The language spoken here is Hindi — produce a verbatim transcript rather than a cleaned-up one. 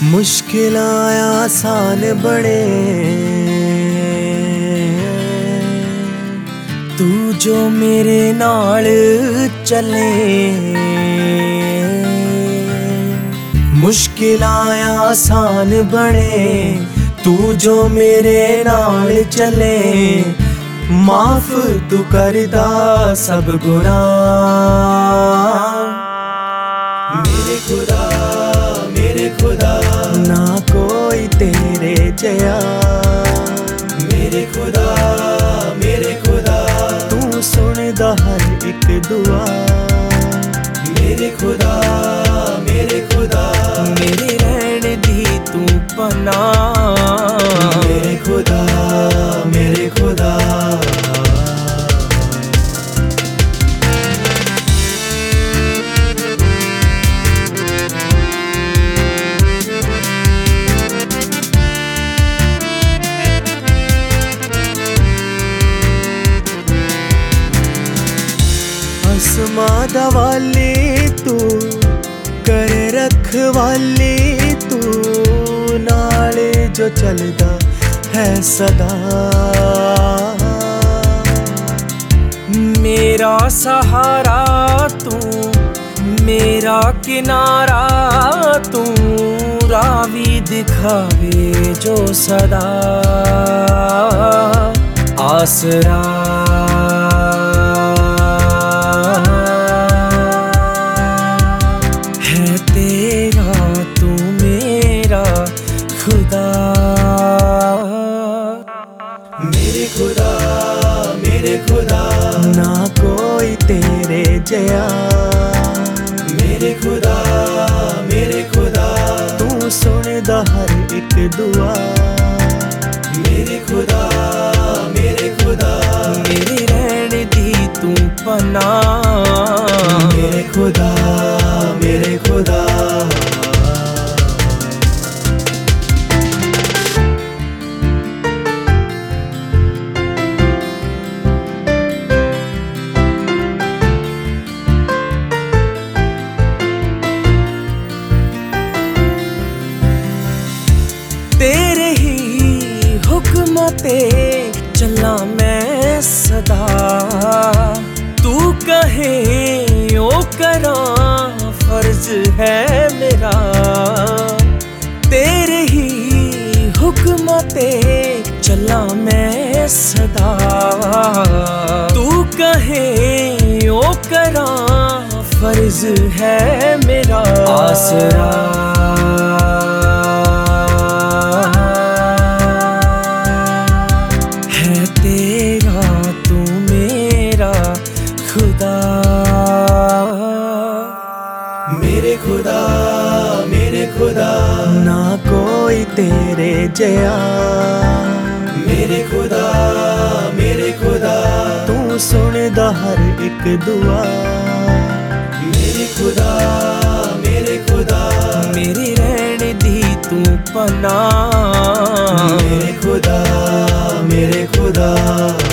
मुश्किल आसान बने तू जो मेरे नाल चले। मुश्किल आसान बने तू जो मेरे नाल चले। माफ तू करदा सब गुनाह। मेरे खुदा मेरे खुदा ना कोई तेरे जया। मेरे खुदा मेरे खुदा तू सुनदा हर एक दुआ। मेरे खुदा मेरे खुदा मेरे रहने दी तू पनाह। मेरे खुदा मेरे खुदा आसमां दा वाली तू कर रखवाली तू। नाले जो चलदा है सदा मेरा सहारा तू। मेरा किनारा तू रावी दिखावे जो सदा आसरा। खुदा मेरे खुदा मेरे खुदा ना कोई तेरे जया। मेरे खुदा मेरे खुदा तू सुनदा हर एक दुआ। मेरे खुदा मेरे खुदा मेरे रहने दी तू पनाह। मेरे खुदा मेरे खुदा तेरे ही हुक्म ते चला मैं सदा। तू कहे ओ करा फर्ज है मेरा। तेरे ही हुक्म ते चला मैं सदा। तू कहे ओ करा फर्ज है मेरा आसरा। खुदा मेरे खुदा मेरे खुदा ना कोई तेरे जया। मेरे खुदा मेरे खुदा तू सुनदा हर एक दुआ। मेरे खुदा मेरे खुदा मेरे रहने दी तू पनाह। मेरे खुदा मेरे खुदा